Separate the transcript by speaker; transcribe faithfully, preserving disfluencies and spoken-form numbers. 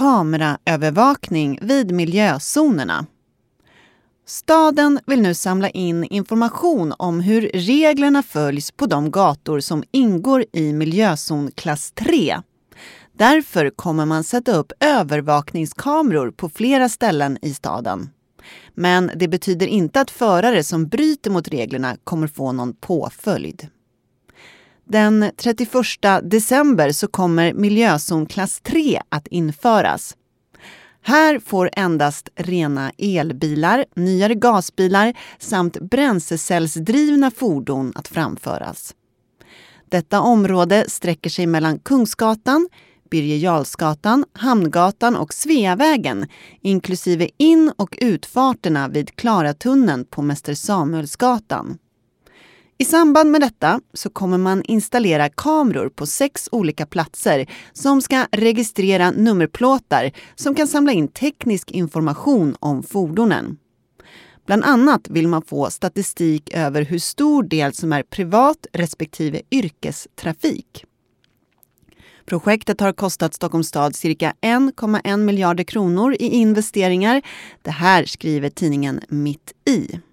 Speaker 1: kameraövervakning vid miljözonerna. Staden vill nu samla in information om hur reglerna följs på de gator som ingår i miljözon klass tre. Därför kommer man sätta upp övervakningskameror på flera ställen i staden. Men det betyder inte att förare som bryter mot reglerna kommer få någon påföljd. Den trettioförsta december så kommer miljözon klass tre att införas. Här får endast rena elbilar, nyare gasbilar samt bränslecellsdrivna fordon att framföras. Detta område sträcker sig mellan Kungsgatan, Birger Jarlsgatan, Hamngatan och Sveavägen, inklusive in- och utfarterna vid Klaratunneln på Mäster Samuelsgatan. I samband med detta så kommer man installera kameror på sex olika platser som ska registrera nummerplåtar som kan samla in teknisk information om fordonen. Bland annat vill man få statistik över hur stor del som är privat respektive yrkestrafik. Projektet har kostat Stockholms stad cirka en komma en miljarder kronor i investeringar. Det här skriver tidningen Mitt i.